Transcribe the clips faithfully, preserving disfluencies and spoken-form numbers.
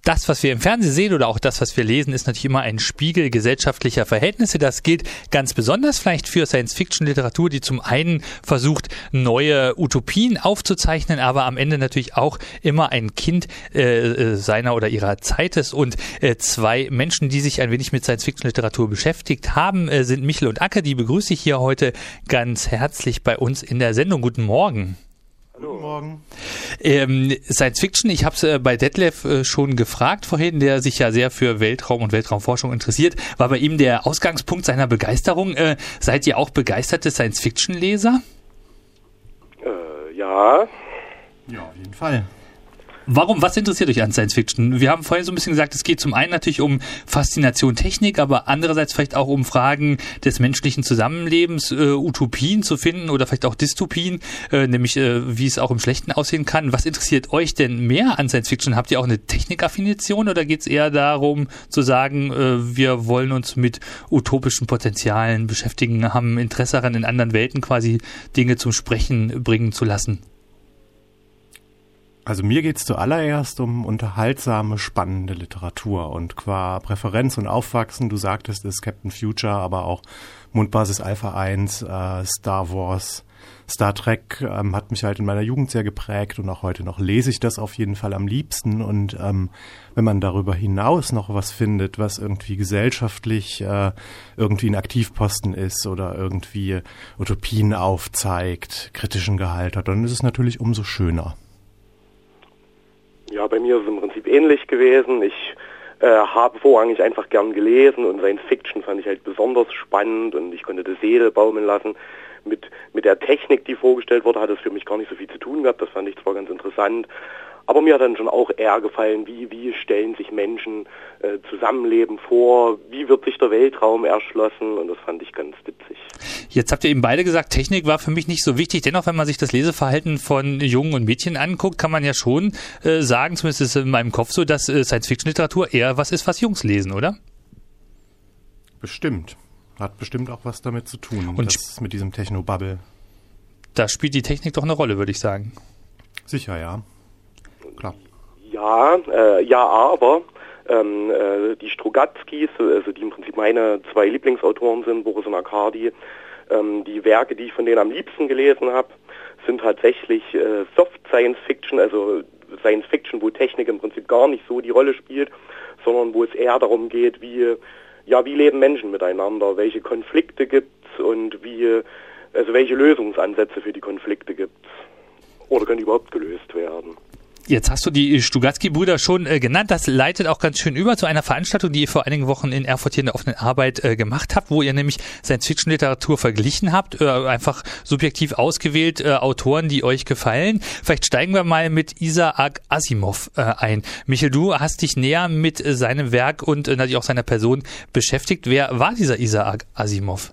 das, was wir im Fernsehen sehen oder auch das, was wir lesen, ist natürlich immer ein Spiegel gesellschaftlicher Verhältnisse. Das gilt ganz besonders vielleicht für Science-Fiction-Literatur, die zum einen versucht, neue Utopien aufzuzeichnen, aber am Ende natürlich auch immer ein Kind äh, seiner oder ihrer Zeit ist. Und äh, zwei Menschen, die sich ein wenig mit Science-Fiction-Literatur beschäftigt haben, äh, sind Michel und Acke. Die begrüße ich hier heute ganz herzlich bei uns in der Sendung. Guten Morgen. Guten Morgen. Ähm, Science Fiction, ich habe es äh, bei Detlef äh, schon gefragt vorhin, der sich ja sehr für Weltraum und Weltraumforschung interessiert. War bei ihm der Ausgangspunkt seiner Begeisterung. Äh, seid ihr auch begeisterte Science Fiction Leser? Äh, ja. Ja, auf jeden Fall. Warum, was interessiert euch an Science Fiction? Wir haben vorhin so ein bisschen gesagt, es geht zum einen natürlich um Faszination Technik, aber andererseits vielleicht auch um Fragen des menschlichen Zusammenlebens, äh, Utopien zu finden oder vielleicht auch Dystopien, äh, nämlich äh, wie es auch im Schlechten aussehen kann. Was interessiert euch denn mehr an Science Fiction? Habt ihr auch eine Technikaffination oder geht es eher darum zu sagen, äh, wir wollen uns mit utopischen Potenzialen beschäftigen, haben Interesse daran, in anderen Welten quasi Dinge zum Sprechen bringen zu lassen? Also mir geht es zuallererst um unterhaltsame, spannende Literatur und qua Präferenz und Aufwachsen, du sagtest es, Captain Future, aber auch Mondbasis Alpha eins, äh, Star Wars, Star Trek ähm, hat mich halt in meiner Jugend sehr geprägt und auch heute noch lese ich das auf jeden Fall am liebsten. Und ähm, wenn man darüber hinaus noch was findet, was irgendwie gesellschaftlich äh, irgendwie ein Aktivposten ist oder irgendwie Utopien aufzeigt, kritischen Gehalt hat, dann ist es natürlich umso schöner. Ja, bei mir ist es im Prinzip ähnlich gewesen. Ich äh, habe vorrangig einfach gern gelesen und Science Fiction fand ich halt besonders spannend und ich konnte die Seele baumeln lassen. Mit, mit der Technik, die vorgestellt wurde, hat es für mich gar nicht so viel zu tun gehabt. Das fand ich zwar ganz interessant, aber mir hat dann schon auch eher gefallen, wie, wie stellen sich Menschen äh, Zusammenleben vor, wie wird sich der Weltraum erschlossen und das fand ich ganz witzig. Jetzt habt ihr eben beide gesagt, Technik war für mich nicht so wichtig. Dennoch, wenn man sich das Leseverhalten von Jungen und Mädchen anguckt, kann man ja schon äh, sagen, zumindest ist es in meinem Kopf so, dass äh, Science-Fiction-Literatur eher was ist, was Jungs lesen, oder? Bestimmt. Hat bestimmt auch was damit zu tun, und das mit diesem Techno-Bubble. Da spielt die Technik doch eine Rolle, würde ich sagen. Sicher, ja. Klar. Ja, äh, ja, aber ähm, äh, die Strugatzkis, also die im Prinzip meine zwei Lieblingsautoren sind, Boris und Arkady, ähm, die Werke, die ich von denen am liebsten gelesen habe, sind tatsächlich äh, Soft Science Fiction, also Science Fiction, wo Technik im Prinzip gar nicht so die Rolle spielt, sondern wo es eher darum geht, wie ja, wie leben Menschen miteinander, welche Konflikte gibt's und wie, also welche Lösungsansätze für die Konflikte gibt's oder können die überhaupt gelöst werden. Jetzt hast du die Stugatzky-Brüder schon äh, genannt. Das leitet auch ganz schön über zu einer Veranstaltung, die ihr vor einigen Wochen in Erfurt hier in der offenen Arbeit äh, gemacht habt, wo ihr nämlich Science-Fiction-Literatur verglichen habt, äh, einfach subjektiv ausgewählt äh, Autoren, die euch gefallen. Vielleicht steigen wir mal mit Isaac Asimov äh, ein. Michel, du hast dich näher mit äh, seinem Werk und äh, natürlich auch seiner Person beschäftigt. Wer war dieser Isaac Asimov?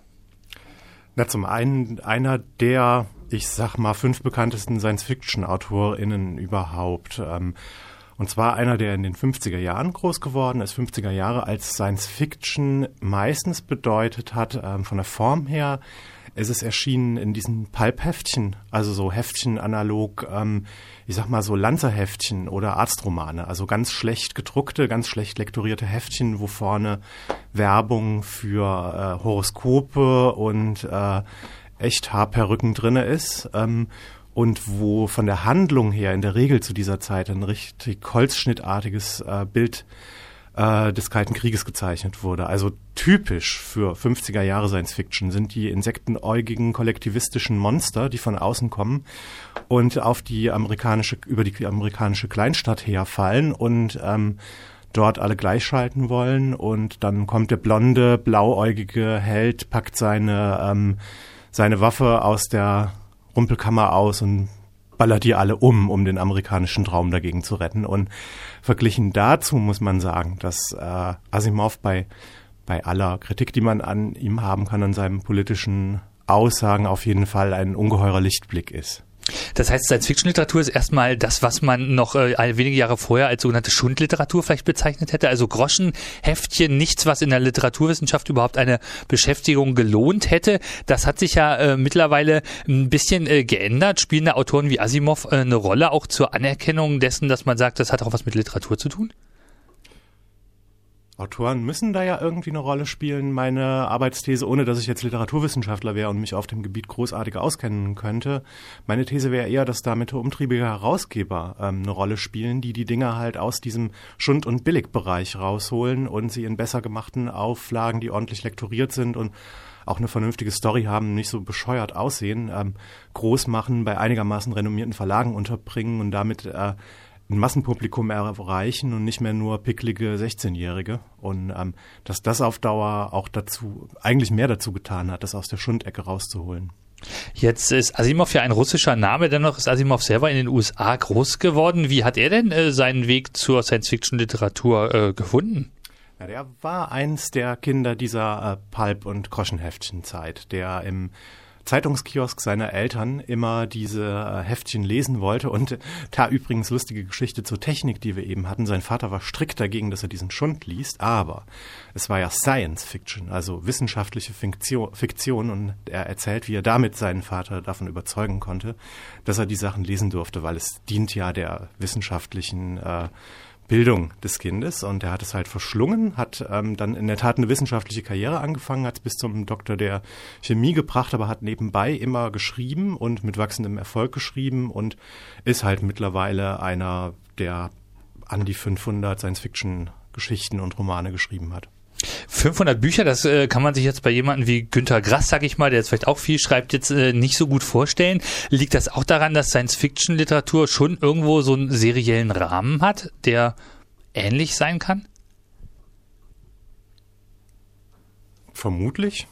Na, zum einen einer der, ich sag mal, fünf bekanntesten Science-Fiction-AutorInnen überhaupt. Und zwar einer, der in den fünfziger Jahren groß geworden ist. fünfziger Jahre als Science-Fiction meistens bedeutet hat, von der Form her, ist es erschienen in diesen Pulp-Heftchen, also so Heftchen analog, ich sag mal so Lanzerheftchen oder Arztromane, also ganz schlecht gedruckte, ganz schlecht lektorierte Heftchen, wo vorne Werbung für äh, Horoskope und äh, echt Haarperücken drinne ist ähm, und wo von der Handlung her in der Regel zu dieser Zeit ein richtig holzschnittartiges äh, Bild äh, des Kalten Krieges gezeichnet wurde. Also typisch für fünfziger Jahre Science-Fiction sind die insektenäugigen kollektivistischen Monster, die von außen kommen und auf die amerikanische, über die amerikanische Kleinstadt herfallen und ähm, dort alle gleichschalten wollen. Und dann kommt der blonde, blauäugige Held, packt seine ähm, seine Waffe aus der Rumpelkammer aus und ballert die alle um, um den amerikanischen Traum dagegen zu retten. Und verglichen dazu muss man sagen, dass äh, Asimov bei bei aller Kritik, die man an ihm haben kann, an seinen politischen Aussagen auf jeden Fall ein ungeheurer Lichtblick ist. Das heißt, Science-Fiction-Literatur ist erstmal das, was man noch äh, wenige Jahre vorher als sogenannte Schundliteratur vielleicht bezeichnet hätte. Also Groschenheftchen, nichts, was in der Literaturwissenschaft überhaupt eine Beschäftigung gelohnt hätte. Das hat sich ja äh, mittlerweile ein bisschen äh, geändert. Spielen da Autoren wie Asimov äh, eine Rolle auch zur Anerkennung dessen, dass man sagt, das hat auch was mit Literatur zu tun? Autoren müssen da ja irgendwie eine Rolle spielen. Meine Arbeitsthese, ohne dass ich jetzt Literaturwissenschaftler wäre und mich auf dem Gebiet großartig auskennen könnte, meine These wäre eher, dass damit umtriebige Herausgeber ähm, eine Rolle spielen, die die Dinge halt aus diesem Schund- und Billigbereich rausholen und sie in besser gemachten Auflagen, die ordentlich lektoriert sind und auch eine vernünftige Story haben, nicht so bescheuert aussehen, ähm, groß machen, bei einigermaßen renommierten Verlagen unterbringen und damit äh, ein Massenpublikum erreichen und nicht mehr nur picklige sechzehnjährige. Und ähm, dass das auf Dauer auch dazu, eigentlich mehr dazu getan hat, das aus der Schundecke rauszuholen. Jetzt ist Asimov ja ein russischer Name, dennoch ist Asimov selber in den U S A groß geworden. Wie hat er denn äh, seinen Weg zur Science-Fiction-Literatur äh, gefunden? Ja, der war eins der Kinder dieser äh, Pulp- und Groschenheftchenzeit, der im Zeitungskiosk seiner Eltern immer diese äh, Heftchen lesen wollte. Und da übrigens lustige Geschichte zur Technik, die wir eben hatten. Sein Vater war strikt dagegen, dass er diesen Schund liest, aber es war ja Science Fiction, also wissenschaftliche Fiktion, Fiktion. Und er erzählt, wie er damit seinen Vater davon überzeugen konnte, dass er die Sachen lesen durfte, weil es dient ja der wissenschaftlichen äh, Bildung des Kindes, und er hat es halt verschlungen, hat ähm, dann in der Tat eine wissenschaftliche Karriere angefangen, hat es bis zum Doktor der Chemie gebracht, aber hat nebenbei immer geschrieben und mit wachsendem Erfolg geschrieben und ist halt mittlerweile einer, der an die fünfhundert Science-Fiction-Geschichten und Romane geschrieben hat. fünfhundert Bücher, das äh, kann man sich jetzt bei jemandem wie Günter Grass, sag ich mal, der jetzt vielleicht auch viel schreibt, jetzt äh, nicht so gut vorstellen. Liegt das auch daran, dass Science-Fiction-Literatur schon irgendwo so einen seriellen Rahmen hat, der ähnlich sein kann? Vermutlich.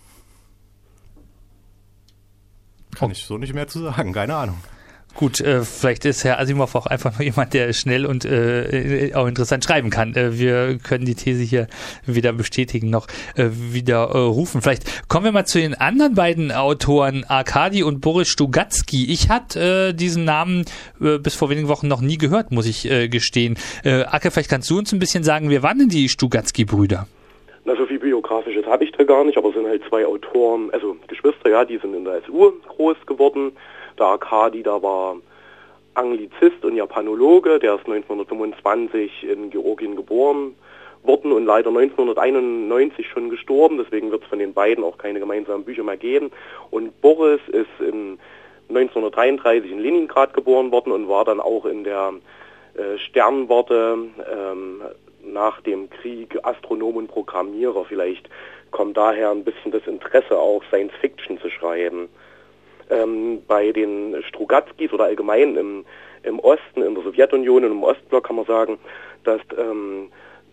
Kann oh. ich so nicht mehr zu sagen, keine Ahnung. Gut, äh, vielleicht ist Herr Asimov auch einfach nur jemand, der schnell und äh, auch interessant schreiben kann. Äh, wir können die These hier weder bestätigen noch äh, widerrufen. Vielleicht kommen wir mal zu den anderen beiden Autoren, Arkadi und Boris Strugatsky. Ich hatte äh, diesen Namen äh, bis vor wenigen Wochen noch nie gehört, muss ich äh, gestehen. Äh, Ake, vielleicht kannst du uns ein bisschen sagen, wer waren denn die Strugatsky-Brüder? Na, so viel Biografisches habe ich da gar nicht, aber es sind halt zwei Autoren, also Geschwister, ja, die sind in der S U groß geworden. Der Arkadi, da war Anglizist und Japanologe, der ist neunzehnhundertfünfundzwanzig in Georgien geboren worden und leider neunzehnhunderteinundneunzig schon gestorben, deswegen wird es von den beiden auch keine gemeinsamen Bücher mehr geben. Und Boris ist in neunzehnhundertdreiunddreißig in Leningrad geboren worden und war dann auch in der äh, Sternwarte ähm, nach dem Krieg Astronom und Programmierer. Vielleicht kommt daher ein bisschen das Interesse auch, Science Fiction zu schreiben. Ähm, bei den Strugatskys oder allgemein im, im Osten, in der Sowjetunion und im Ostblock kann man sagen, dass ähm,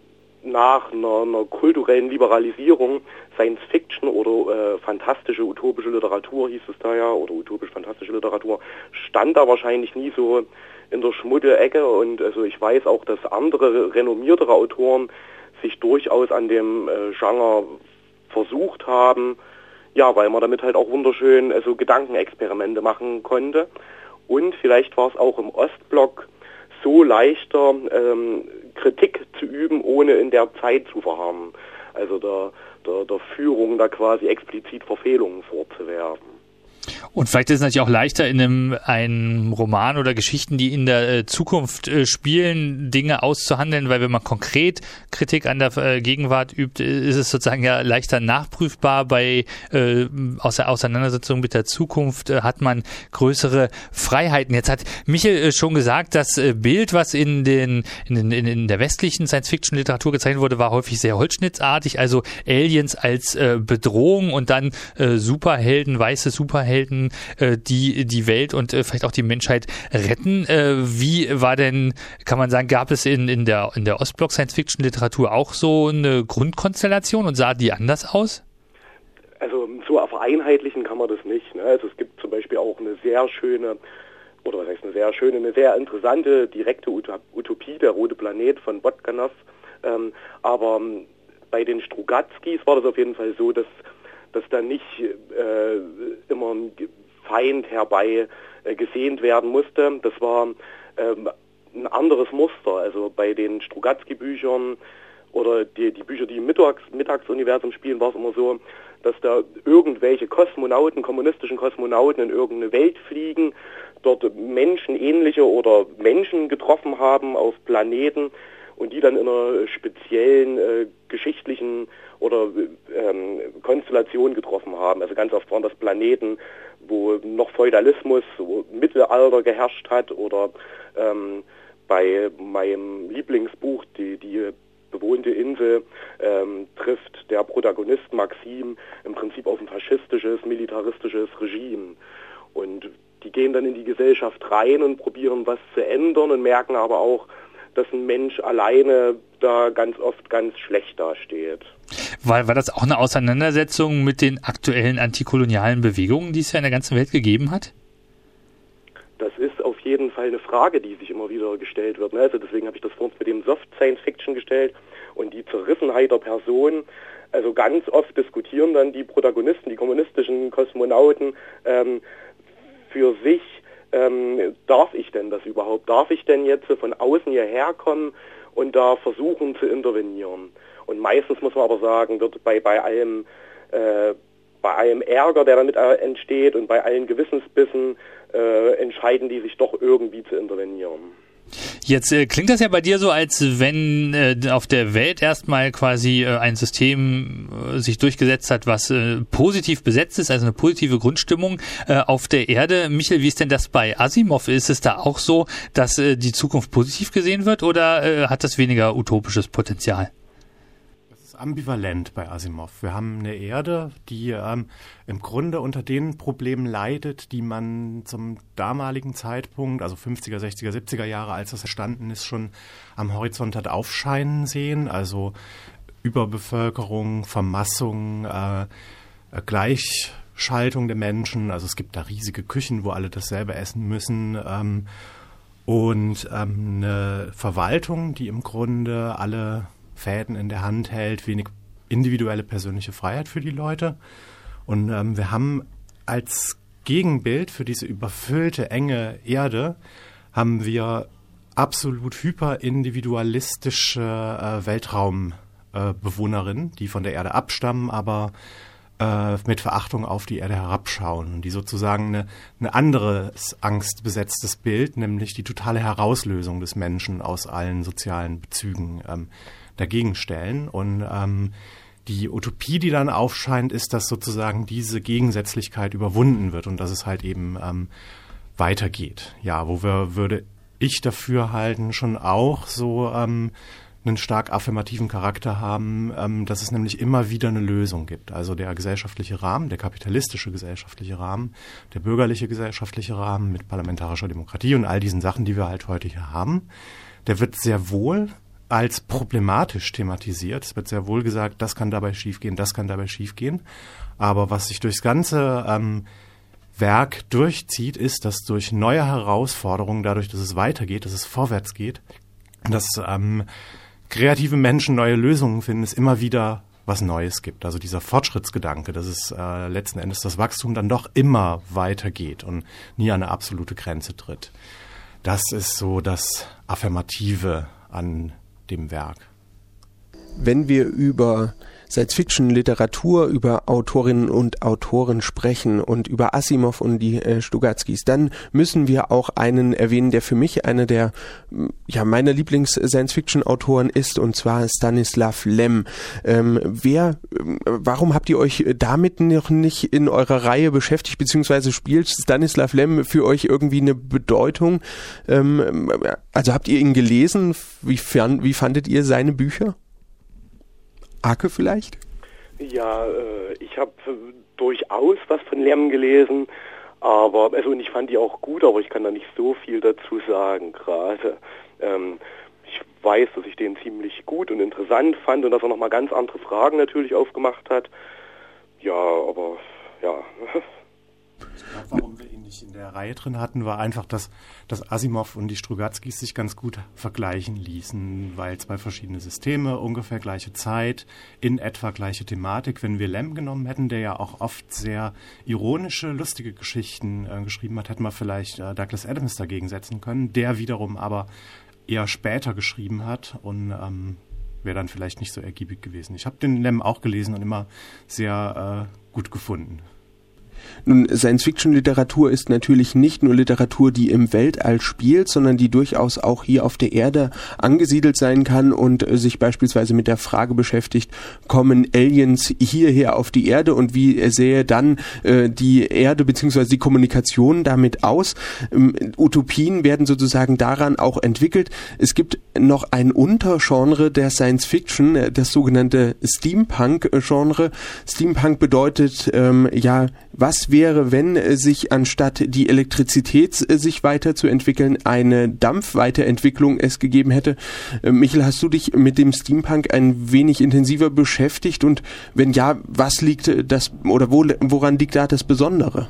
nach einer, einer kulturellen Liberalisierung Science Fiction oder äh, fantastische, utopische Literatur hieß es da ja, oder utopisch-fantastische Literatur, stand da wahrscheinlich nie so in der Schmuddelecke, und also ich weiß auch, dass andere renommiertere Autoren sich durchaus an dem äh, Genre versucht haben, ja, weil man damit halt auch wunderschön also Gedankenexperimente machen konnte. Und vielleicht war es auch im Ostblock so leichter, ähm, Kritik zu üben, ohne in der Zeit zu verharren. Also der, der, der Führung da quasi explizit Verfehlungen vorzuwerfen. Und vielleicht ist es natürlich auch leichter, in einem, einem Roman oder Geschichten, die in der äh, Zukunft äh, spielen, Dinge auszuhandeln, weil wenn man konkret Kritik an der äh, Gegenwart übt, ist es sozusagen ja leichter nachprüfbar. Bei äh, aus der Auseinandersetzung mit der Zukunft äh, hat man größere Freiheiten. Jetzt hat Michel äh, schon gesagt, das äh, Bild, was in den in, den, in, in der westlichen Science-Fiction-Literatur gezeichnet wurde, war häufig sehr holzschnittartig, also Aliens als äh, Bedrohung und dann äh, Superhelden, weiße Superhelden, die die Welt und vielleicht auch die Menschheit retten. Wie war denn, kann man sagen, gab es in, in der, in der Ostblock Science-Fiction-Literatur auch so eine Grundkonstellation und sah die anders aus? Also so vereinheitlichen kann man das nicht. Ne? Also es gibt zum Beispiel auch eine sehr schöne, oder was heißt eine sehr schöne, eine sehr interessante direkte Utopie, der Rote Planet von Botkanov. Ähm, aber bei den Strugatskys war das auf jeden Fall so, dass dass da nicht äh, immer ein Feind herbei äh, gesehnt werden musste. Das war ähm, ein anderes Muster. Also bei den Strugatsky-Büchern oder die, die Bücher, die im Mittags, Mittagsuniversum spielen, war es immer so, dass da irgendwelche Kosmonauten, kommunistischen Kosmonauten in irgendeine Welt fliegen, dort menschenähnliche oder Menschen getroffen haben auf Planeten und die dann in einer speziellen äh, geschichtlichen oder ähm, Konstellation getroffen haben. Also ganz oft waren das Planeten, wo noch Feudalismus, wo Mittelalter geherrscht hat, oder ähm, bei meinem Lieblingsbuch, die, die bewohnte Insel, ähm, trifft der Protagonist Maxim im Prinzip auf ein faschistisches, militaristisches Regime. Und die gehen dann in die Gesellschaft rein und probieren was zu ändern und merken aber auch, dass ein Mensch alleine da ganz oft ganz schlecht dasteht. War, war das auch eine Auseinandersetzung mit den aktuellen antikolonialen Bewegungen, die es ja in der ganzen Welt gegeben hat? Das ist auf jeden Fall eine Frage, die sich immer wieder gestellt wird. Also deswegen habe ich das vorhin mit dem Soft Science Fiction gestellt und die Zerrissenheit der Person. Also ganz oft diskutieren dann die Protagonisten, die kommunistischen Kosmonauten ähm, für sich, ähm, darf ich denn das überhaupt? Darf ich denn jetzt von außen hierher kommen und da versuchen zu intervenieren? Und meistens muss man aber sagen, wird bei, bei allem äh, bei allem Ärger, der damit äh, entsteht, und bei allen Gewissensbissen äh, entscheiden die sich doch irgendwie zu intervenieren. Jetzt äh, klingt das ja bei dir so, als wenn äh, auf der Welt erstmal quasi äh, ein System äh, sich durchgesetzt hat, was äh, positiv besetzt ist, also eine positive Grundstimmung äh, auf der Erde. Michael, wie ist denn das bei Asimov? Ist es da auch so, dass äh, die Zukunft positiv gesehen wird, oder äh, hat das weniger utopisches Potenzial? Ambivalent bei Asimov. Wir haben eine Erde, die ähm, im Grunde unter den Problemen leidet, die man zum damaligen Zeitpunkt, also fünfziger, sechziger, siebziger Jahre, als das entstanden ist, schon am Horizont hat aufscheinen sehen. Also Überbevölkerung, Vermassung, äh, Gleichschaltung der Menschen. Also es gibt da riesige Küchen, wo alle dasselbe essen müssen. Ähm, und ähm, eine Verwaltung, die im Grunde alle Fäden in der Hand hält, wenig individuelle persönliche Freiheit für die Leute. Und ähm, wir haben als Gegenbild für diese überfüllte, enge Erde, haben wir absolut hyperindividualistische äh, Weltraumbewohnerinnen, äh, die von der Erde abstammen, aber äh, mit Verachtung auf die Erde herabschauen. Und die sozusagen eine, eine anderes angstbesetztes Bild, nämlich die totale Herauslösung des Menschen aus allen sozialen Bezügen ähm, dagegen stellen. Und ähm, die Utopie, die dann aufscheint, ist, dass sozusagen diese Gegensätzlichkeit überwunden wird und dass es halt eben ähm, weitergeht. Ja, wo wir, würde ich dafür halten, schon auch so ähm, einen stark affirmativen Charakter haben, ähm, dass es nämlich immer wieder eine Lösung gibt. Also der gesellschaftliche Rahmen, der kapitalistische gesellschaftliche Rahmen, der bürgerliche gesellschaftliche Rahmen mit parlamentarischer Demokratie und all diesen Sachen, die wir halt heute hier haben, der wird sehr wohl als problematisch thematisiert. Es wird sehr wohl gesagt, das kann dabei schiefgehen, das kann dabei schiefgehen. Aber was sich durchs ganze ähm, Werk durchzieht, ist, dass durch neue Herausforderungen, dadurch, dass es weitergeht, dass es vorwärts geht, dass ähm, kreative Menschen neue Lösungen finden, es immer wieder was Neues gibt. Also dieser Fortschrittsgedanke, dass es äh, letzten Endes das Wachstum dann doch immer weitergeht und nie an eine absolute Grenze tritt. Das ist so das Affirmative an dem Werk. Wenn wir über Science-Fiction-Literatur, über Autorinnen und Autoren sprechen und über Asimov und die äh, Strugatskys, dann müssen wir auch einen erwähnen, der für mich einer der, ja, meiner Lieblings-Science-Fiction-Autoren ist, und zwar Stanislav Lem. Ähm, wer, äh, warum habt ihr euch damit noch nicht in eurer Reihe beschäftigt, beziehungsweise spielt Stanislav Lem für euch irgendwie eine Bedeutung? Ähm, also habt ihr ihn gelesen? Wie, fern, wie fandet ihr seine Bücher? Arke vielleicht? Ja, äh, ich habe äh, durchaus was von Lem gelesen, aber also und ich fand die auch gut, aber ich kann da nicht so viel dazu sagen gerade. Ähm, ich weiß, dass ich den ziemlich gut und interessant fand und dass er nochmal ganz andere Fragen natürlich aufgemacht hat. Ja, aber ja. Warum wir ihn nicht in der Reihe drin hatten, war einfach, dass, dass Asimov und die Strugatskys sich ganz gut vergleichen ließen, weil zwei verschiedene Systeme, ungefähr gleiche Zeit, in etwa gleiche Thematik. Wenn wir Lem genommen hätten, der ja auch oft sehr ironische, lustige Geschichten äh, geschrieben hat, hätten wir vielleicht äh, Douglas Adams dagegen setzen können, der wiederum aber eher später geschrieben hat und ähm, wäre dann vielleicht nicht so ergiebig gewesen. Ich habe den Lem auch gelesen und immer sehr äh, gut gefunden. Nun, Science-Fiction-Literatur ist natürlich nicht nur Literatur, die im Weltall spielt, sondern die durchaus auch hier auf der Erde angesiedelt sein kann und äh, sich beispielsweise mit der Frage beschäftigt, kommen Aliens hierher auf die Erde und wie äh, sähe dann äh, die Erde bzw. die Kommunikation damit aus? Ähm, Utopien werden sozusagen daran auch entwickelt. Es gibt noch ein Untergenre der Science-Fiction, äh, das sogenannte Steampunk-Genre. Steampunk bedeutet, ähm, ja, was wäre, wenn äh, sich anstatt die Elektrizität äh, sich weiterzuentwickeln, eine Dampfweiterentwicklung es gegeben hätte? Äh, Michael, hast du dich mit dem Steampunk ein wenig intensiver beschäftigt und wenn ja, was liegt äh, das oder wo, woran liegt da das Besondere?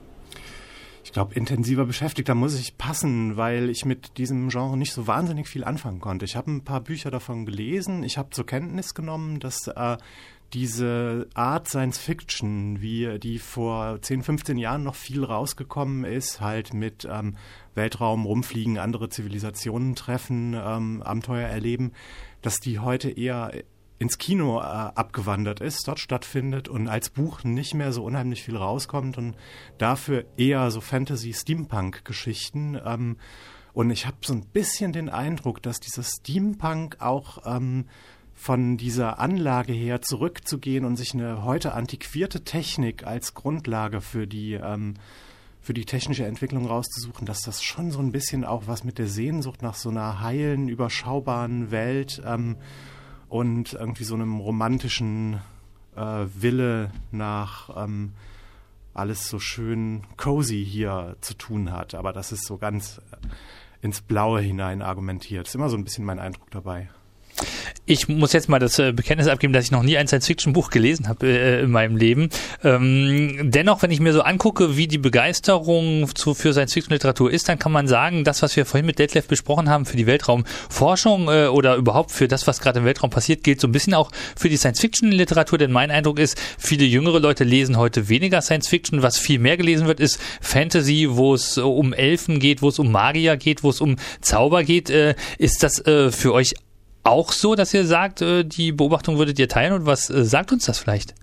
Ich glaube, intensiver beschäftigt, da muss ich passen, weil ich mit diesem Genre nicht so wahnsinnig viel anfangen konnte. Ich habe ein paar Bücher davon gelesen, ich habe zur Kenntnis genommen, dass äh, diese Art Science Fiction, wie die vor zehn, fünfzehn Jahren noch viel rausgekommen ist, halt mit ähm, Weltraum rumfliegen, andere Zivilisationen treffen, ähm, Abenteuer erleben, dass die heute eher ins Kino äh, abgewandert ist, dort stattfindet und als Buch nicht mehr so unheimlich viel rauskommt und dafür eher so Fantasy-Steampunk-Geschichten. Ähm, und ich habe so ein bisschen den Eindruck, dass dieser Steampunk auch ähm, von dieser Anlage her zurückzugehen und sich eine heute antiquierte Technik als Grundlage für die ähm, für die technische Entwicklung rauszusuchen, dass das schon so ein bisschen auch was mit der Sehnsucht nach so einer heilen, überschaubaren Welt ähm, und irgendwie so einem romantischen äh, Wille nach ähm, alles so schön cozy hier zu tun hat. Aber das ist so ganz ins Blaue hinein argumentiert. Ist immer so ein bisschen mein Eindruck dabei. Ich muss jetzt mal das äh, Bekenntnis abgeben, dass ich noch nie ein Science-Fiction-Buch gelesen habe äh, in meinem Leben. Ähm, dennoch, wenn ich mir so angucke, wie die Begeisterung zu, für Science-Fiction-Literatur ist, dann kann man sagen, das, was wir vorhin mit Detlef besprochen haben für die Weltraumforschung äh, oder überhaupt für das, was gerade im Weltraum passiert, gilt so ein bisschen auch für die Science-Fiction-Literatur, denn mein Eindruck ist, viele jüngere Leute lesen heute weniger Science-Fiction. Was viel mehr gelesen wird, ist Fantasy, wo es äh, um Elfen geht, wo es um Magier geht, wo es um Zauber geht. Äh, ist das äh, für euch auch so, dass ihr sagt, die Beobachtung würdet ihr teilen und was sagt uns das vielleicht?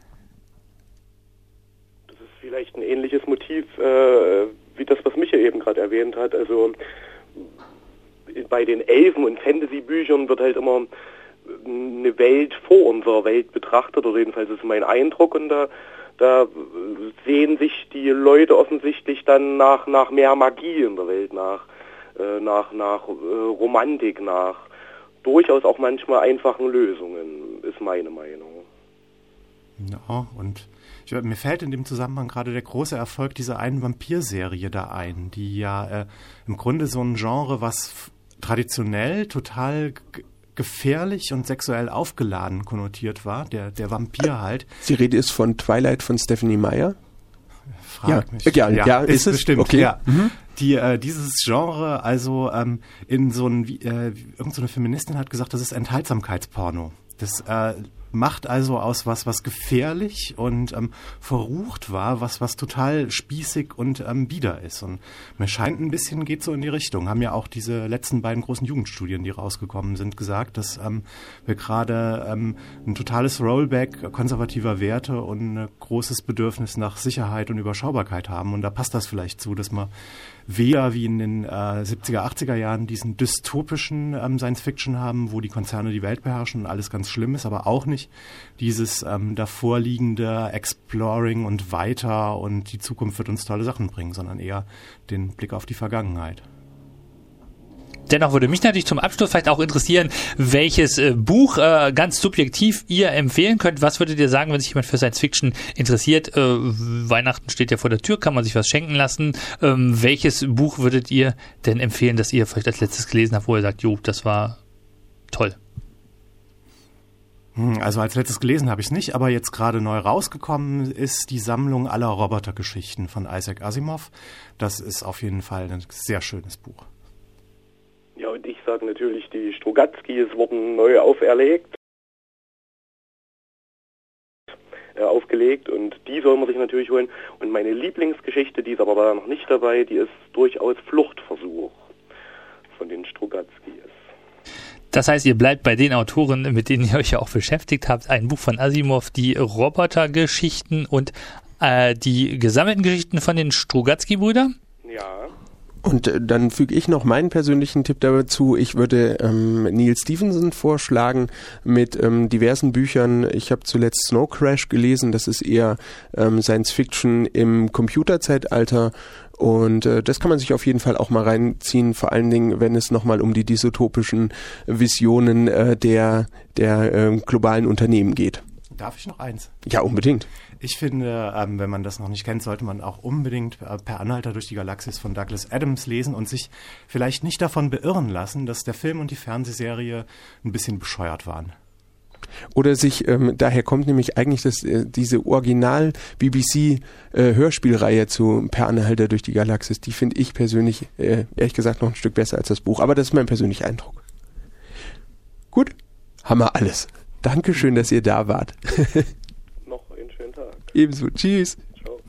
Das ist vielleicht ein ähnliches Motiv äh, wie das, was Michael eben gerade erwähnt hat. Also bei den Elfen- und Fantasy-Büchern wird halt immer eine Welt vor unserer Welt betrachtet, oder jedenfalls ist mein Eindruck, und da, da sehen sich die Leute offensichtlich dann nach, nach mehr Magie in der Welt, nach, äh, nach, nach äh, Romantik, nach durchaus auch manchmal einfachen Lösungen, ist meine Meinung. Ja, und ich, mir fällt in dem Zusammenhang gerade der große Erfolg dieser einen Vampir-Serie da ein, die ja äh, im Grunde so ein Genre, was f- traditionell total g- gefährlich und sexuell aufgeladen konnotiert war, der, der Vampir halt. Die Rede ist von Twilight von Stephenie Meyer? Frag ja, mich. Ja, ja, ja, ist, ist es? Bestimmt, okay. Ja. Mhm. Die, äh, dieses Genre, also ähm, in so ein, äh, irgend so eine Feministin hat gesagt, das ist Enthaltsamkeitsporno. Das äh, macht also aus was, was gefährlich und ähm, verrucht war, was, was total spießig und ähm, bieder ist. Und mir scheint ein bisschen, geht so in die Richtung. Haben ja auch diese letzten beiden großen Jugendstudien, die rausgekommen sind, gesagt, dass ähm, wir gerade ähm, ein totales Rollback konservativer Werte und ein großes Bedürfnis nach Sicherheit und Überschaubarkeit haben. Und da passt das vielleicht zu, dass man weder wie in den äh, siebziger, achtziger Jahren diesen dystopischen ähm, Science-Fiction haben, wo die Konzerne die Welt beherrschen und alles ganz schlimm ist, aber auch nicht dieses ähm, davorliegende Exploring und weiter und die Zukunft wird uns tolle Sachen bringen, sondern eher den Blick auf die Vergangenheit. Dennoch würde mich natürlich zum Abschluss vielleicht auch interessieren, welches äh, Buch äh, ganz subjektiv ihr empfehlen könnt. Was würdet ihr sagen, wenn sich jemand für Science Fiction interessiert? Äh, Weihnachten steht ja vor der Tür, kann man sich was schenken lassen. Ähm, welches Buch würdet ihr denn empfehlen, das ihr vielleicht als letztes gelesen habt, wo ihr sagt, jo, das war toll? Also als letztes gelesen habe ich es nicht, aber jetzt gerade neu rausgekommen ist die Sammlung aller Robotergeschichten von Isaac Asimov. Das ist auf jeden Fall ein sehr schönes Buch. Ja, und ich sage natürlich, die Strugatzkis wurden neu auferlegt, äh, aufgelegt, und die soll man sich natürlich holen. Und meine Lieblingsgeschichte, die ist aber da noch nicht dabei, die ist durchaus Fluchtversuch von den Strugatzkis. Das heißt, ihr bleibt bei den Autoren, mit denen ihr euch ja auch beschäftigt habt. Ein Buch von Asimov, die Robotergeschichten, und äh, die gesammelten Geschichten von den Strugatsky-Brüdern. Ja. Und äh, dann füge ich noch meinen persönlichen Tipp dazu. Ich würde ähm, Neil Stephenson vorschlagen mit ähm, diversen Büchern. Ich habe zuletzt Snow Crash gelesen. Das ist eher ähm, Science Fiction im Computerzeitalter. Und äh, das kann man sich auf jeden Fall auch mal reinziehen, vor allen Dingen, wenn es nochmal um die dystopischen Visionen äh, der, der äh, globalen Unternehmen geht. Darf ich noch eins? Ja, unbedingt. Ich finde, ähm, wenn man das noch nicht kennt, sollte man auch unbedingt äh, Per Anhalter durch die Galaxis von Douglas Adams lesen und sich vielleicht nicht davon beirren lassen, dass der Film und die Fernsehserie ein bisschen bescheuert waren. Oder sich, ähm, daher kommt nämlich eigentlich das, äh, diese Original-B B C-Hörspielreihe äh, zu Per Anhalter durch die Galaxis, die finde ich persönlich, äh, ehrlich gesagt, noch ein Stück besser als das Buch. Aber das ist mein persönlicher Eindruck. Gut, haben wir alles. Dankeschön, dass ihr da wart. Noch einen schönen Tag. Ebenso. Tschüss.